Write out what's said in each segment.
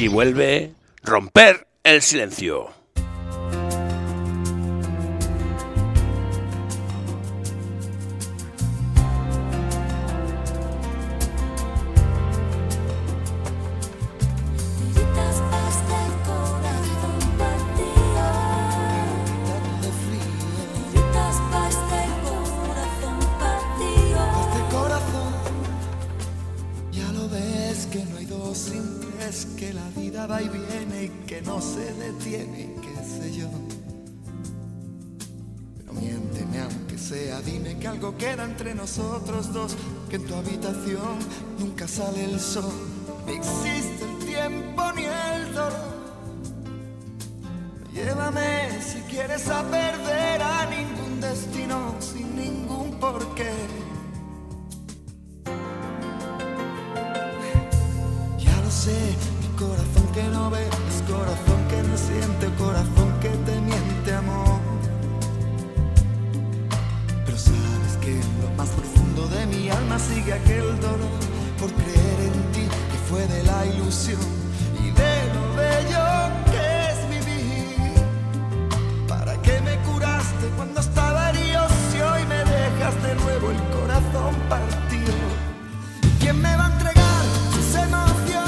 vuelve Romper el silencio. Que la vida va y viene y que no se detiene, qué sé yo. Pero miénteme aunque sea, dime que algo queda entre nosotros dos, que en tu habitación nunca sale el sol, ni existe el tiempo ni el dolor. Llévame si quieres a perder a ningún destino sin ningún porqué. Ya lo sé. Corazón que no ves, corazón que no siente, corazón que te miente, amor. Pero sabes que en lo más profundo de mi alma sigue aquel dolor por creer en ti, que fue de la ilusión y de lo bello que es vivir. ¿Para qué me curaste cuando estaba herido si hoy me dejas de nuevo el corazón partido? ¿Quién me va a entregar sus emociones?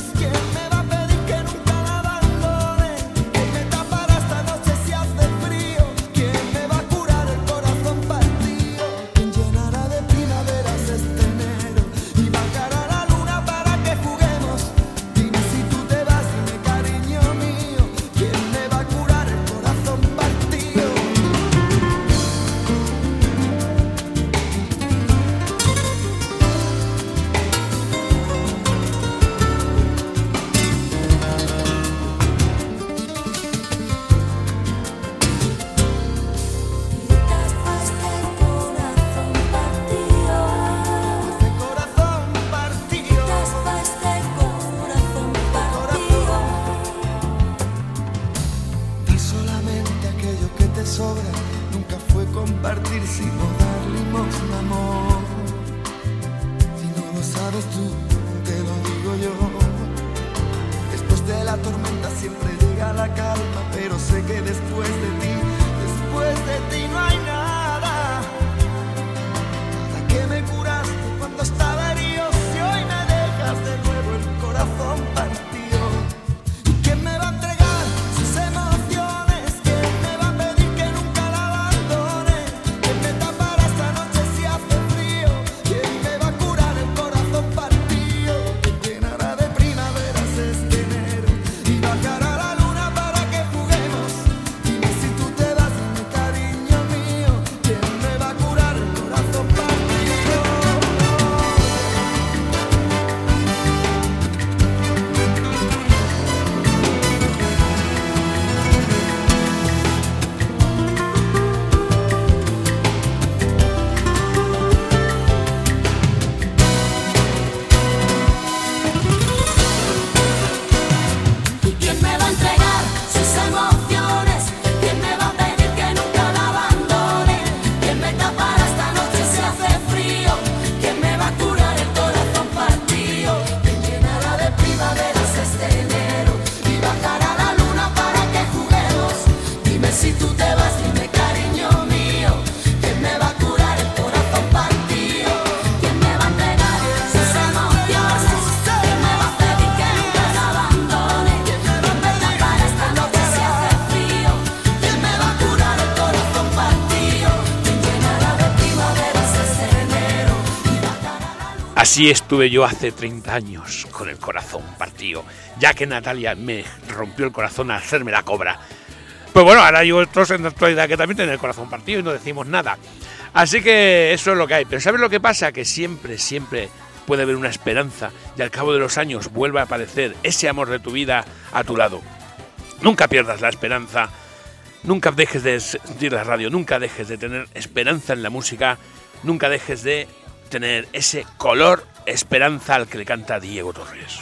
Así estuve yo hace 30 años, con el corazón partido, ya que Natalia me rompió el corazón al hacerme la cobra. Pues bueno, ahora hay otros en la actualidad que también tienen el corazón partido y no decimos nada. Así que eso es lo que hay. Pero ¿sabes lo que pasa? Que siempre puede haber una esperanza y al cabo de los años vuelve a aparecer ese amor de tu vida a tu lado. Nunca pierdas la esperanza, nunca dejes de sentir la radio, nunca dejes de tener esperanza en la música, nunca dejes de tener ese color esperanza al que le canta Diego Torres.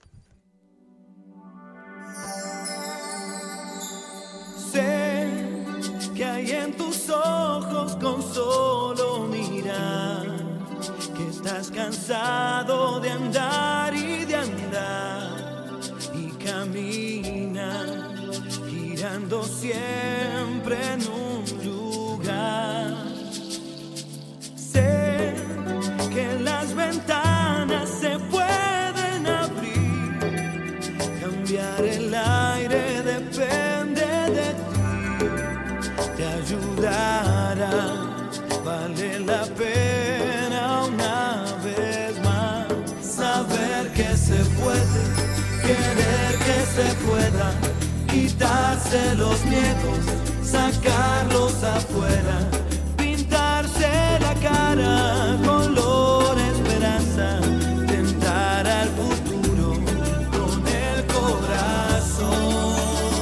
Sé que hay en tus ojos con solo mirar que estás cansado de andar y de andar y harina, girando siempre en un lugar. Sé que las ventanas se pueden abrir, cambiar el aire depende de ti, te ayudará, vale la pena una vez más saber que se puede, querer que se pueda, quitarse los miedos, sacarlos afuera, pintarse la cara color esperanza, tentar al futuro con el corazón.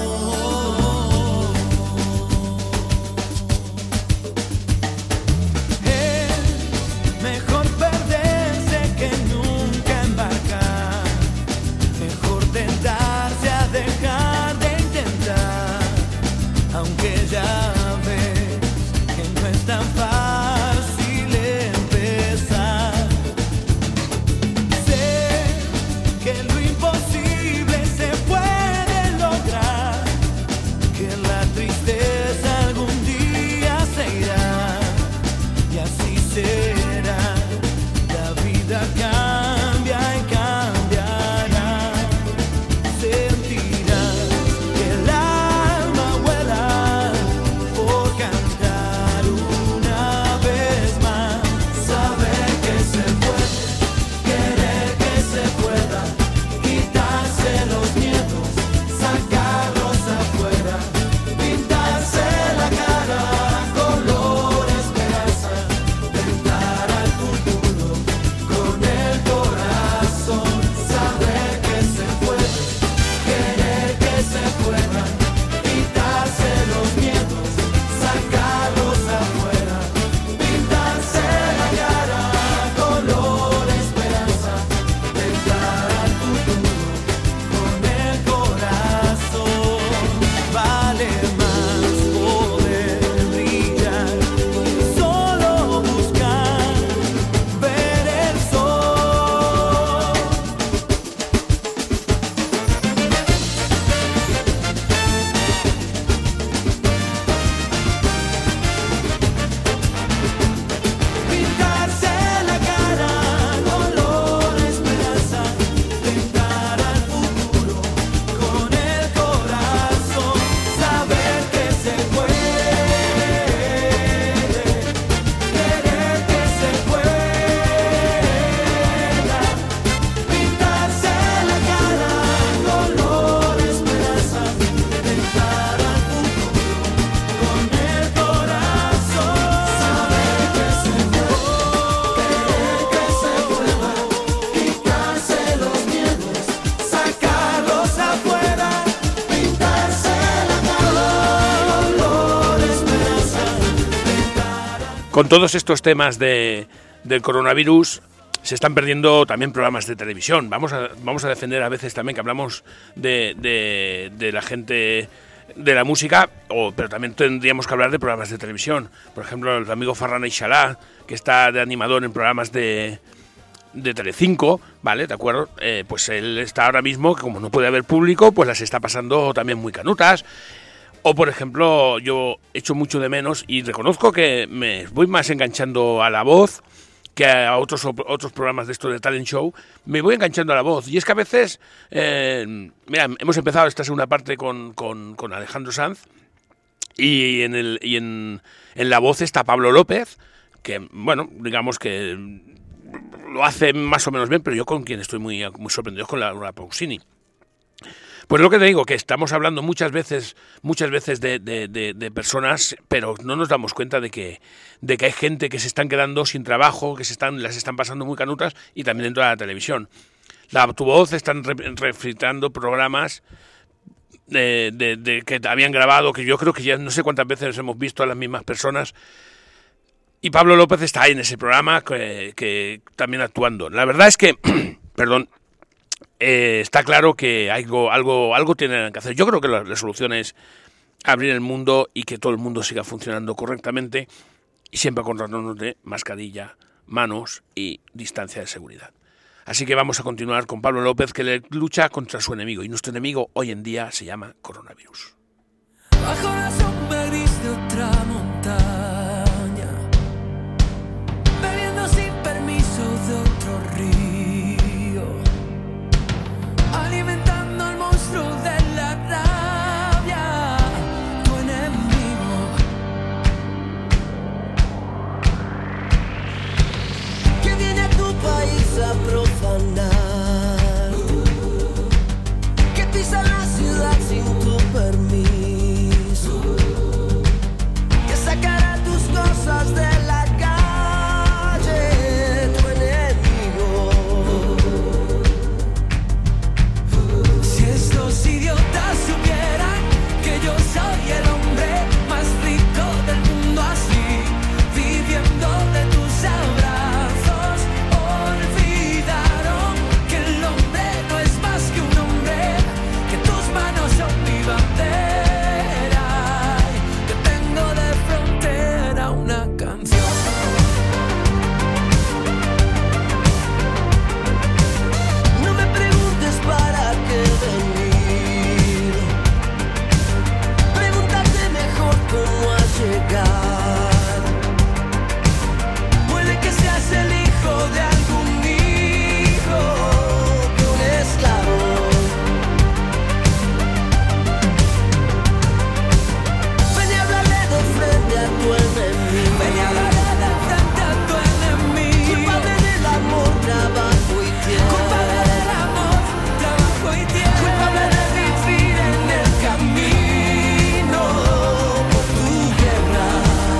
Es mejor perderse que nunca embarcar, mejor tentarse a dejar de intentar, aunque ya ves que no es tan fácil empezar. Sé que lo imposible se puede lograr, que la tristeza algún día se irá, y así será. La vida cambia y cambiará. Sentirás que el alma vuela por cantar una vez más. Saber que se puede, querer que se pueda, quitarse los miedos, sacarlos afuera, pintarse la cara color esperanza, tentar al futuro con el corazón. Saber que se puede, querer que se pueda, quitarse los miedos, sacarlos afuera, pintarse la cara color esperanza, tentar al futuro con el corazón. Vale más poder brillar y solo buscar ver el sol. Pintarse la cara color esperanza, tentar al futuro con el corazón. Saber que se puede, querer que se pueda, pintarse la cara color esperanza, tentar al futuro con el corazón. Saber que se puede, querer que se pueda, quitarse los miedos, sacarlos afuera, pintarse la cara color esperanza, tentar. Con todos estos temas del coronavirus se están perdiendo también programas de televisión. Vamos a defender a veces también que hablamos de la gente de la música, pero también tendríamos que hablar de programas de televisión. Por ejemplo, el amigo Ferran Aixalá, que está de animador en programas de Telecinco, ¿vale? ¿De acuerdo? Pues él está ahora mismo, que como no puede haber público, pues las está pasando también muy canutas. O, por ejemplo, yo echo mucho de menos y reconozco que me voy más enganchando a La Voz que a otros programas de estos de talent show. Me voy enganchando a La Voz. Y es que a veces, mira, hemos empezado esta segunda parte con Alejandro Sanz y en La Voz está Pablo López, que, bueno, digamos que lo hace más o menos bien, pero yo con quien estoy muy sorprendido es con Laura Pausini. Pues lo que te digo, que estamos hablando muchas veces de personas, pero no nos damos cuenta de que hay gente que se están quedando sin trabajo, que las están pasando muy canutas, y también dentro de la televisión. Tu Voz están refritando programas que habían grabado, que yo creo que ya no sé cuántas veces hemos visto a las mismas personas. Y Pablo López está ahí en ese programa que también actuando. La verdad es que, perdón, está claro que algo tienen que hacer. Yo creo que la solución es abrir el mundo y que todo el mundo siga funcionando correctamente, y siempre acordándonos de mascarilla, manos y distancia de seguridad. Así que vamos a continuar con Pablo López, que lucha contra su enemigo, y nuestro enemigo hoy en día se llama coronavirus. Bajo la sombra gris de otra montaña, bebiendo sin permiso de otro río, alimentando al monstruo de la rabia, tu enemigo, que viene a tu país a profanar, que pisa la ciudad sin tu permiso, sacará tus cosas de la calle, tu enemigo. Si estos idiotas supieran que yo soy el hombre más rico del mundo, así, viviendo de tus abrazos, olvidaron que el hombre no es más que un hombre, que tus manos son mi bandera. Una canción. No me preguntes para qué venir. Pregúntate mejor cómo has llegado. Puede que seas el hijo de algún hijo de un esclavo. Ven y háblale de frente a tu enemigo. Ven y hablaré de frente a tu enemigo. Culpable del amor, trabajo y tiempo. Culpable del amor, trabajo y tiempo. Culpable de vivir en el camino por tu guerra.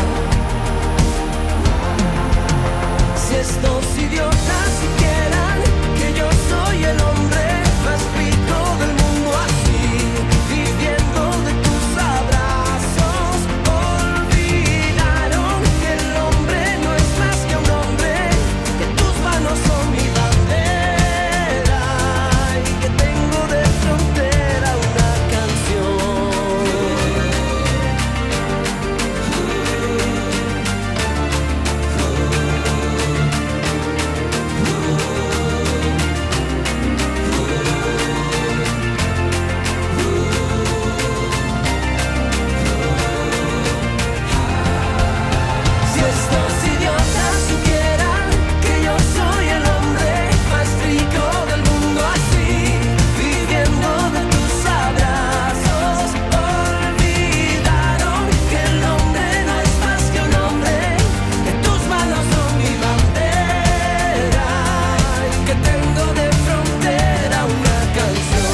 Si estos idiotas supieran que yo soy el hombre más rico del mundo, así, viviendo de tus abrazos, olvidaron que el hombre no es más que un hombre, que tus manos son mi bandera y que tengo de frontera una canción. Si estos idiotas supieran que yo soy el hombre más rico del mundo, así, viviendo de tus abrazos, olvidaron que el hombre no es más que un hombre, que tus manos son mi bandera y que tengo de frontera una canción.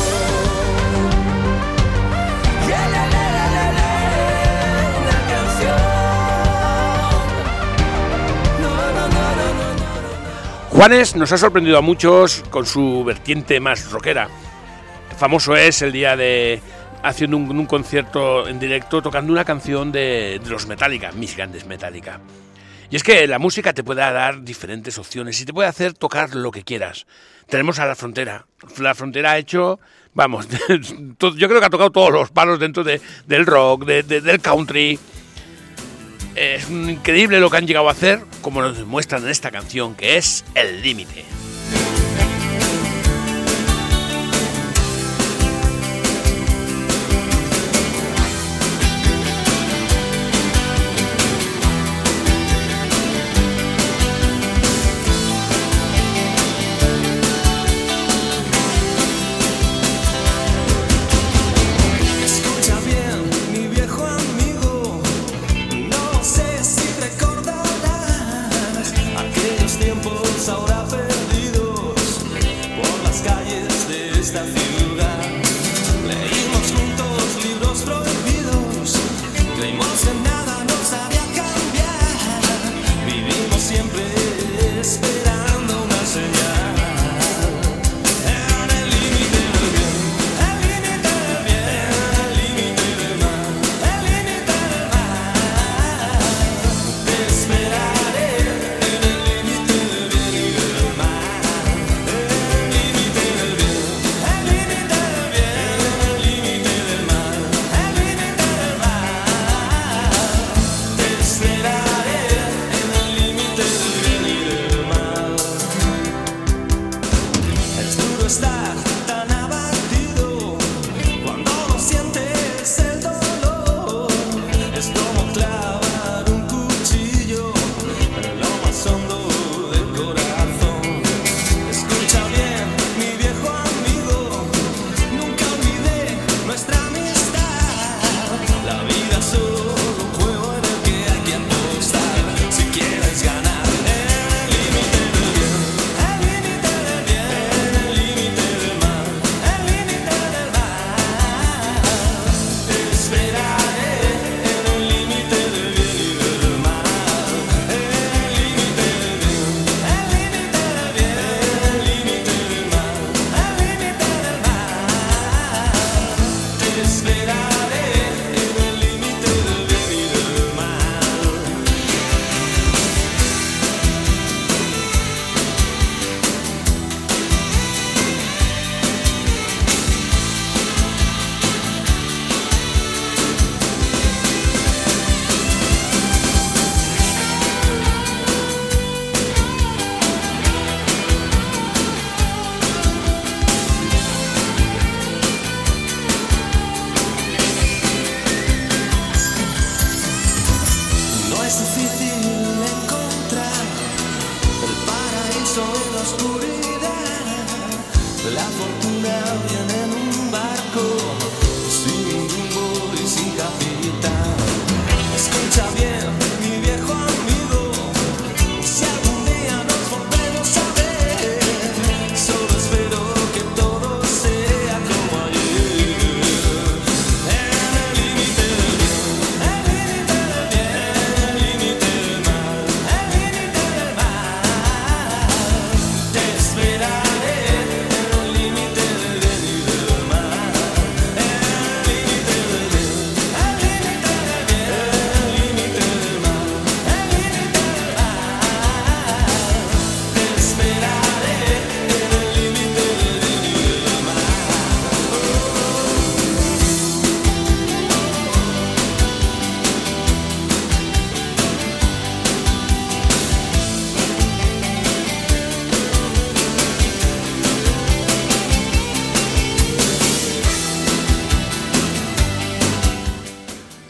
Yeah, la, la, la, la, la, una canción. No, no, no, no, no, no, no. Juanes nos ha sorprendido a muchos con su vertiente más rockera. Famoso es el día de haciendo un concierto en directo tocando una canción de los Metallica, mis grandes Metallica. Y es que la música te puede dar diferentes opciones y te puede hacer tocar lo que quieras. Tenemos a La Frontera. La Frontera ha hecho, vamos, yo creo que ha tocado todos los palos dentro del rock, del country. Es increíble lo que han llegado a hacer, como nos demuestran en esta canción, que es El Límite. Escucha bien, mi viejo amigo, no sé si recordarás aquellos tiempos ahora perdidos.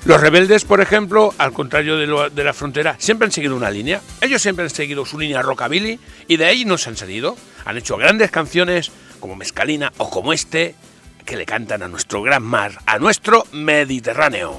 Los rebeldes, por ejemplo, al contrario de la frontera, siempre han seguido una línea. Ellos siempre han seguido su línea rockabilly y de ahí no se han salido. Han hecho grandes canciones como Mescalina o como este, que le cantan a nuestro gran mar, a nuestro Mediterráneo.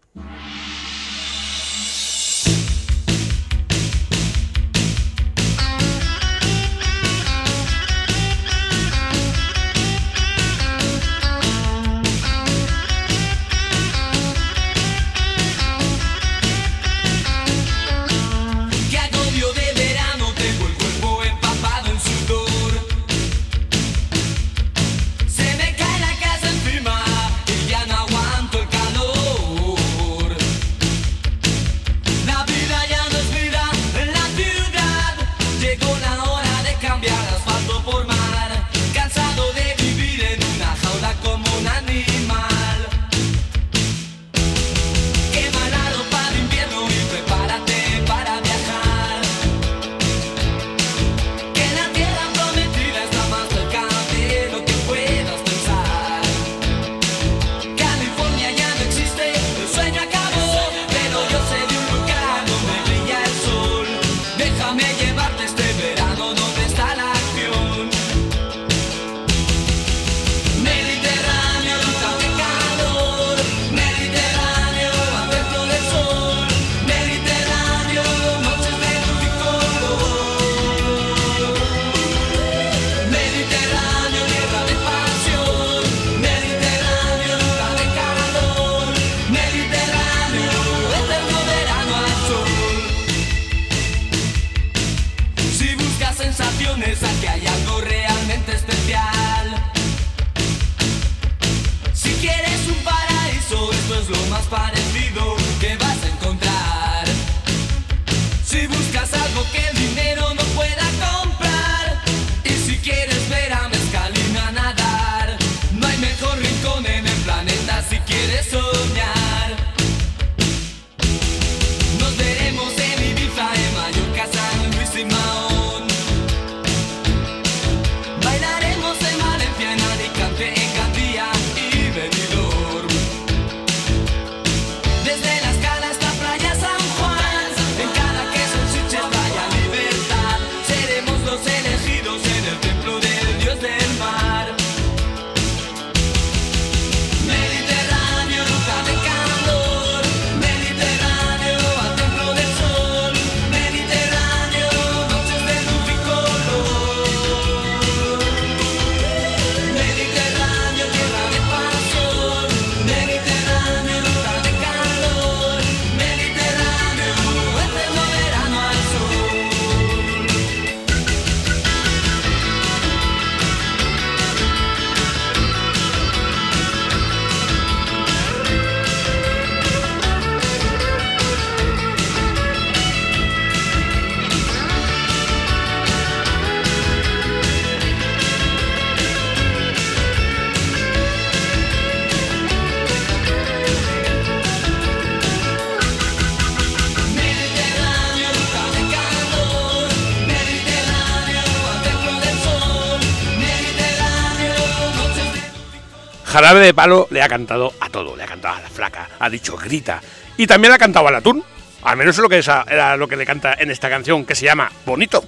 Jarabe de Palo le ha cantado a todo, le ha cantado a la flaca, ha dicho grita, y también le ha cantado al atún, al menos es lo que era lo que le canta en esta canción, que se llama Bonito.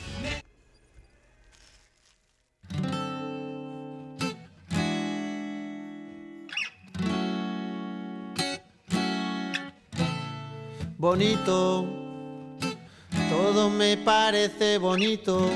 Bonito, todo me parece bonito.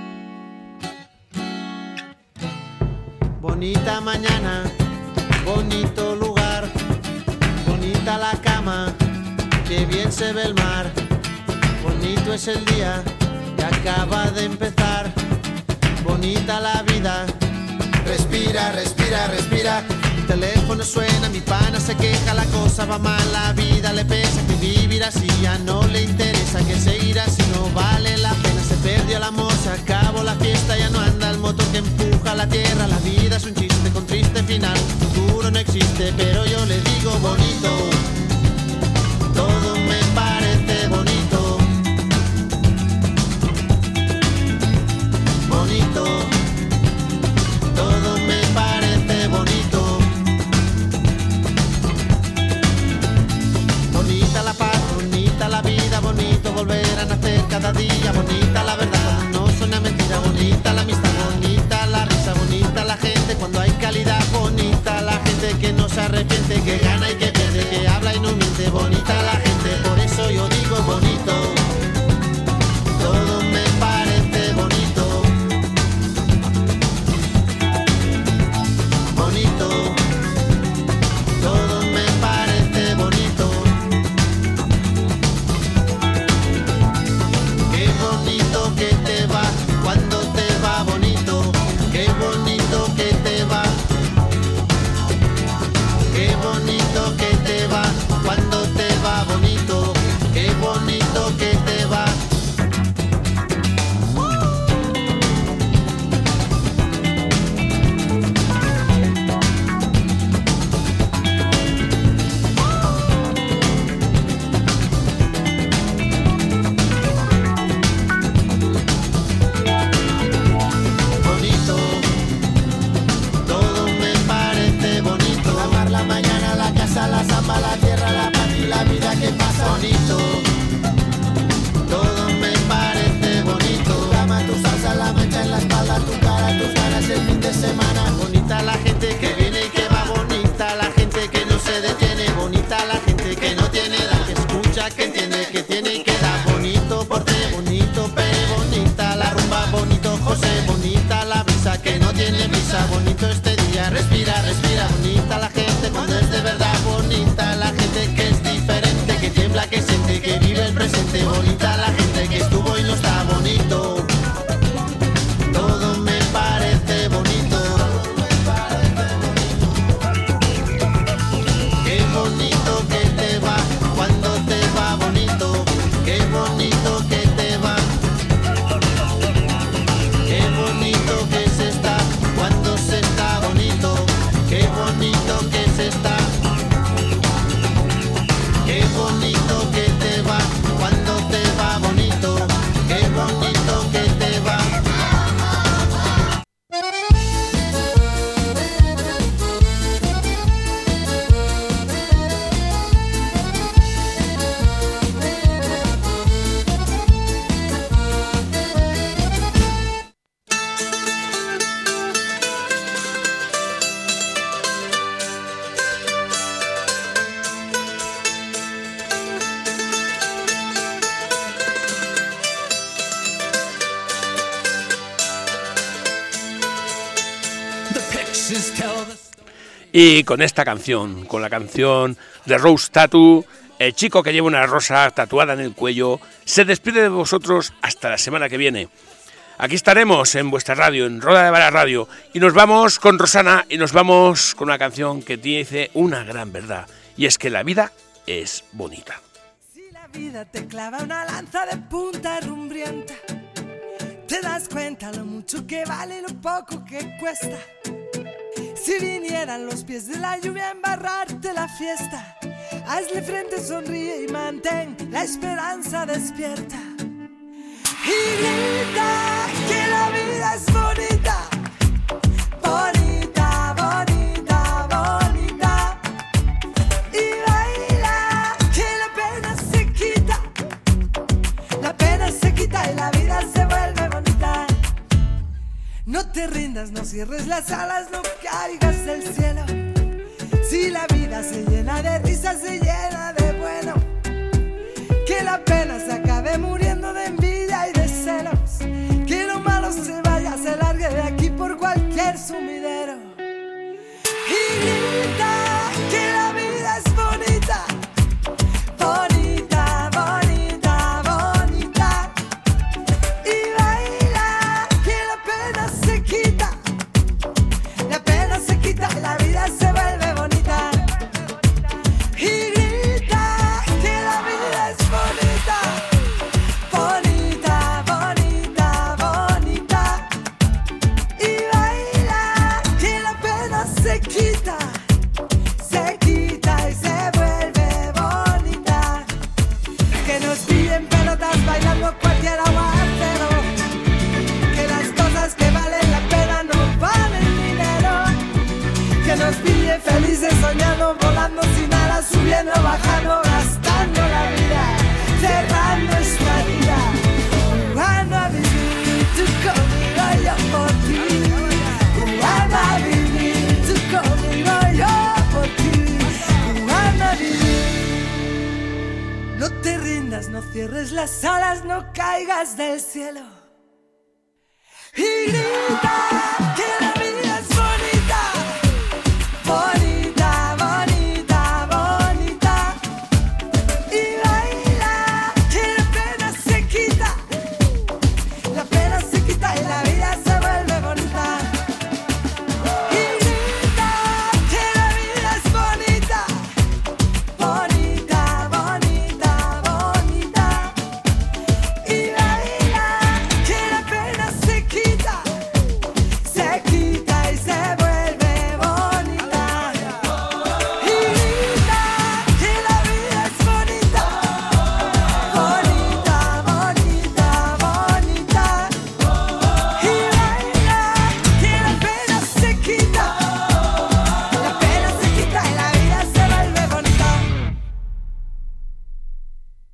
Bonita mañana, bonito lugar, bonita la cama, que bien se ve el mar. Bonito es el día que acaba de empezar, bonita la vida. Respira, respira, respira. Mi teléfono suena, mi pana se queja, la cosa va mal, la vida le pesa, que vivir así ya no le interesa, que seguir así no vale la pena. Se perdió el amor, se acabó la fiesta, ya no anda el motor que empuja la tierra. La vida es un chiste con triste final, futuro no existe, pero yo le digo bonito. Todo me parece bonito. Bonito. Todo me parece bonito. gente que no se detiene, bonita la gente que no tiene edad, que escucha, que entiende, que tiene y que da. Bonito porte, bonito pe, bonita la rumba, bonito José, bonita la brisa que no tiene prisa, bonito este día, respira, respira, bonita la gente cuando es de verdad, bonita la gente que es diferente, que tiembla, que siente, que vive el presente, bonita la gente que estuvo y no está bonito. Todo me parece bonito. Qué bonito que te va cuando te va bonito. Qué bonito que te va. Qué bonito que se está cuando se está bonito. Qué bonito que se está. Qué bonito que te va cuando te va bonito. Qué bonito que te va. Y con esta canción, con la canción de Rose Tattoo, el chico que lleva una rosa tatuada en el cuello, se despide de vosotros hasta la semana que viene. Aquí estaremos en vuestra radio, en Roda de Vara Radio, y nos vamos con Rosana y nos vamos con una canción que dice una gran verdad, y es que la vida es bonita. Si la vida te clava una lanza de punta rumbrienta, te das cuenta lo mucho que vale y lo poco que cuesta. Si vinieran los pies de la lluvia a embarrarte la fiesta, hazle frente, sonríe y mantén la esperanza despierta. Y grita que la vida es bonita, bonita, bonita, bonita. Y baila que la pena se quita, la pena se quita y la vida se vuelve bonita. No te rindas, no cierres las alas, no caigas del cielo. Si la vida se llena de risas, se llena de bueno. Que la pena se acabe muriendo de envidia y de celos. Que lo malo se vaya, se largue de aquí por cualquier sumidero. Y grita que la vida es bonita, bonita, bonita, bonita. Y baila que la pena se quita, la pena se quita y la vida se vuelve bonita. Y grita que la vida es bonita, bonita, bonita, bonita. Y baila que la pena se quita y se vuelve bonita. Que nos pillen pelotas bailando cualquier aguacero, que las cosas que valen la pena no valen dinero. Que nos pille felices soñando, volando sin alas, subiendo, bajando, gastando la vida, cerrando esta vida, jugando a vivir, tú conmigo, yo por ti. Jugando a vivir, tú conmigo, yo por ti. Jugando a vivir. No te rindas, no cierres las alas, no caigas del cielo. Y grita que